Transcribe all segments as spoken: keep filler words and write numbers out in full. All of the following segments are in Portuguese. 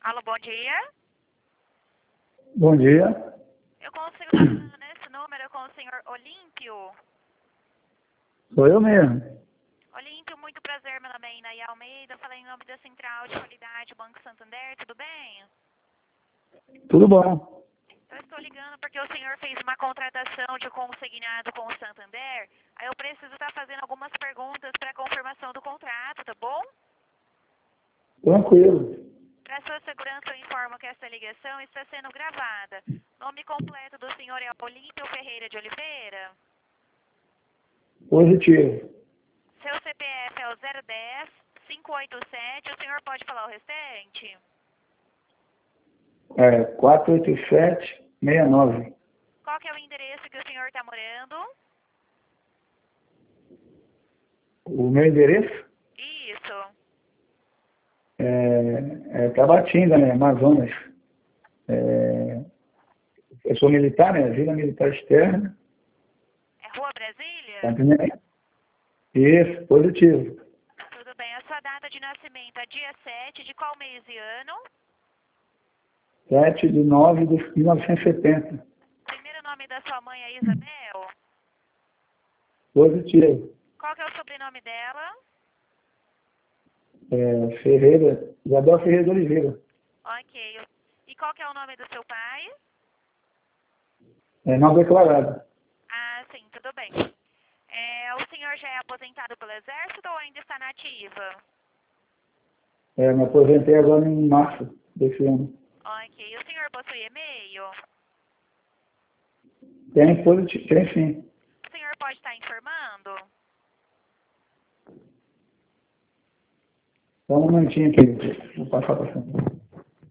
Alô, bom dia. Bom dia. Eu consigo estar falando nesse número com o senhor Olímpio. Sou eu mesmo. Olímpio, muito prazer, meu nome é Inaí Almeida, falei em nome da Central de Qualidade Banco Santander, tudo bem? Tudo bom. Eu estou ligando porque o senhor fez uma contratação de consignado com o Santander, aí eu preciso estar fazendo algumas perguntas para confirmação do contrato, tá bom? Tranquilo. Para sua segurança, eu informo que essa ligação está sendo gravada. Nome completo do senhor é Olímpio Ferreira de Oliveira. Positivo. Seu C P F é o zero dez, cinco oito sete, o senhor pode falar o restante? É quatro oito sete seis nove. Qual que é o endereço que o senhor está morando? O meu endereço Isso. é, é Tabatinga, né? Amazonas. É, eu sou militar, né? Vila Militar Externa. É Rua Brasília? Tá entendendo? Isso, positivo. Tudo bem. A sua data de nascimento é dia sete de qual mês e ano? sete de nove de mil novecentos e setenta. Primeiro nome da sua mãe é Isabel? Positivo. Qual que é o sobrenome dela? É, Ferreira, Isabel Ferreira de Oliveira. Ok. E qual que é o nome do seu pai? É não declarado. Ah, sim, tudo bem. É, o senhor já é aposentado pelo Exército ou ainda está na ativa? É, me aposentei agora em março desse ano. Ok. O senhor possui e-mail? Tem positivo, tem sim. O senhor pode estar informando? Só um momentinho aqui. Vou passar para frente.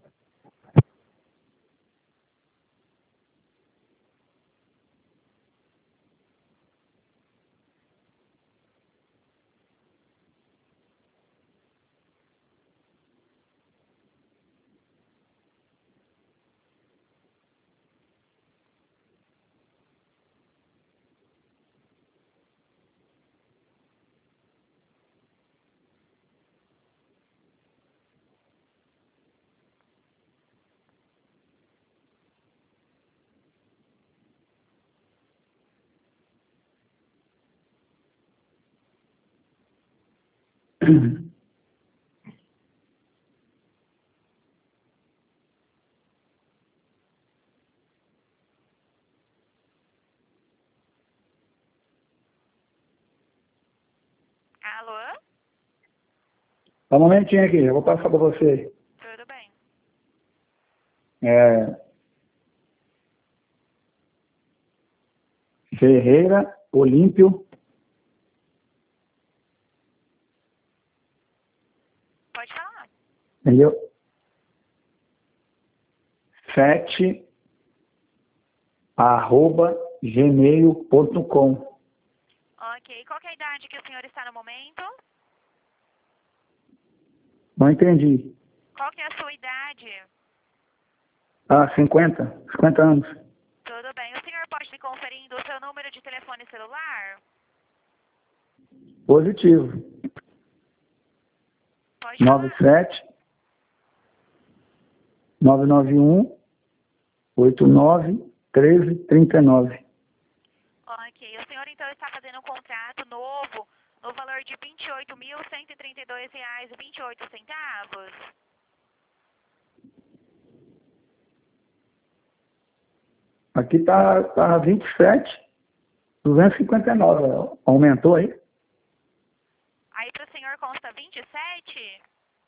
Alô? Só um momentinho aqui, eu vou passar para você. Tudo bem. É, Ferreira Olímpio, Pode falar. entendeu? Sete arroba gmail ponto com. Ok. Qual que é a idade que o senhor está no momento? Não entendi. Qual que é a sua idade? Ah, cinquenta, cinquenta anos. Tudo bem. O senhor pode me conferindo o seu número de telefone celular? Positivo. Pode nove falar. sete nove nove um oito nove treze trinta e nove. Ok. O senhor então está fazendo um contrato novo no valor de vinte e oito mil cento e trinta e dois reais e vinte e oito centavos. Aqui tá, tá vinte e sete duzentos e cinquenta e nove. Aumentou aí? Aí para o senhor consta vinte e sete?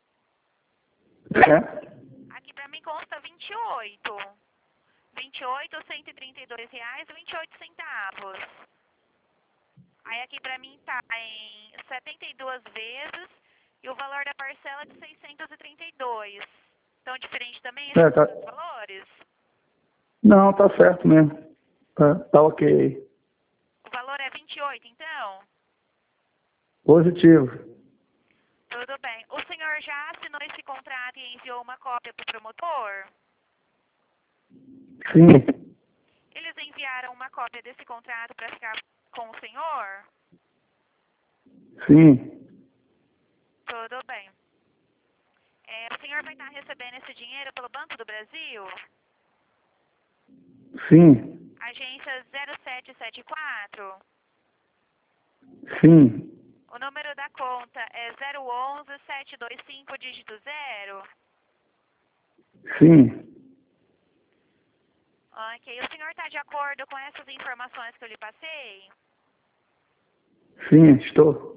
É. Aqui para mim consta vinte e oito. vinte e oito, cento e trinta e dois reais e vinte e oito centavos. Aí aqui para mim tá em setenta e duas vezes e o valor da parcela é de seiscentos e trinta e dois. Tão diferente também É, esses tá... dois valores? Não, tá certo mesmo. Tá, tá ok. O valor é vinte e oito, então? Positivo. Tudo bem. O senhor já assinou esse contrato e enviou uma cópia para o promotor? Sim. Eles enviaram uma cópia desse contrato para ficar com o senhor? Sim. Tudo bem. É, o senhor vai estar recebendo esse dinheiro pelo Banco do Brasil? Sim. Agência zero sete sete quatro? Sim. O número da conta é zero um um sete dois cinco dígito zero? Sim. Ok. O senhor está de acordo com essas informações que eu lhe passei? Sim, estou.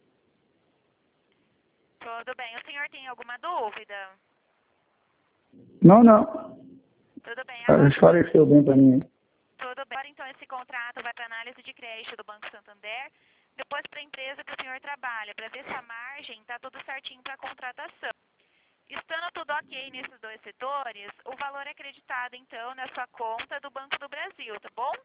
Tudo bem. O senhor tem alguma dúvida? Não, não. Tudo bem. Ah, Agora, esclareceu bem para mim. tudo bem. Agora, então, esse contrato vai para análise de crédito do Banco Santander, depois para a empresa que o senhor trabalha, para ver se a margem está tudo certinho para a contratação. Estando tudo ok nesses dois setores, o valor é acreditado, então, na sua conta do Banco do Brasil, tá bom?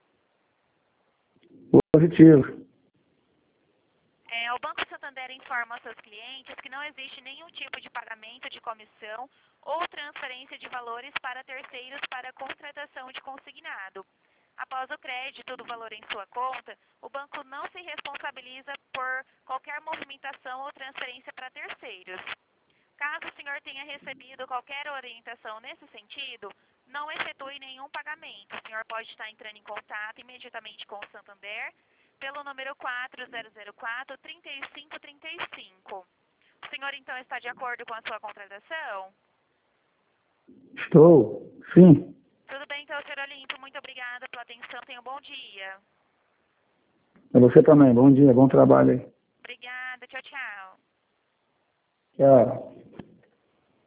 Positivo. É, o Banco Santander informa aos seus clientes que não existe nenhum tipo de pagamento de comissão ou transferência de valores para terceiros para a contratação de consignado. Após o crédito do valor em sua conta, o banco não se responsabiliza por qualquer movimentação ou transferência para terceiros. Caso o senhor tenha recebido qualquer orientação nesse sentido, não efetue nenhum pagamento. O senhor pode estar entrando em contato imediatamente com o Santander pelo número quatro zero zero quatro, três cinco três cinco. O senhor, então, está de acordo com a sua contratação? Estou. Sim. Tudo bem, então, senhor Olímpio. Muito obrigada pela atenção. Tenha um bom dia. Para você também. Bom dia, bom trabalho aí. Obrigada. Tchau, tchau. Tchau.